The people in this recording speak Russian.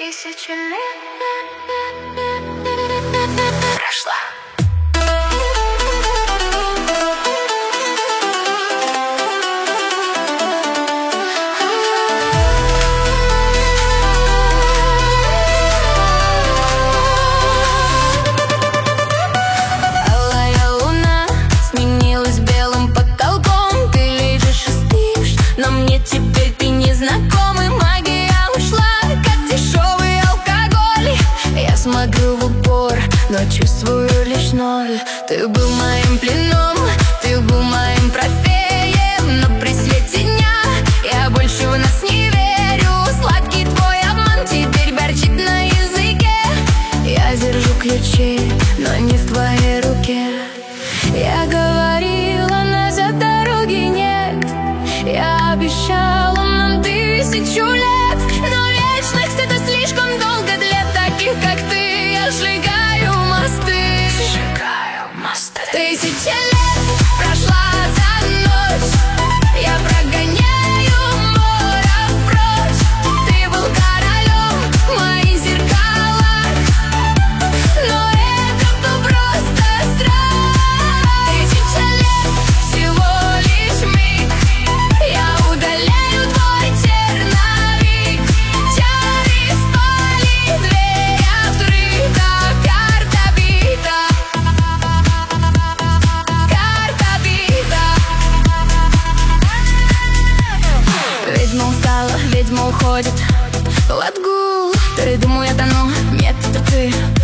1000 лет прошла. Алая луна сменилась белым потолком. Ты лежишь и спишь, но мне теперь ты не знакомый. Магия ушла, как дешевый алкоголь. Я смотрю в упор, но чувствую лишь ноль. Ты был моим пленом, ты был моим трофеем, но при свете дня я больше в нас не верю. Сладкий твой обман теперь горчит на языке. Я держу ключи, но не в твоей руке. Я говорила, назад дороги нет. Я обещала нам 1000 лет, но вечность — это слишком долго для таких, как ты. Я сжигаю мосты, сжигаю мосты. 1000 лет прошла за ночь. Я прогоняю морок прочь. Ты был королем в моих зеркалах, но это был просто страх. 1000 лет всего лишь миг. Я удаляю твой черновик. Чары спали, дверь открыта. Карта бита, карта бита. Ведьма устала, ведьма уходит в отгул. Ты, думаю, я тону, нет, это ты.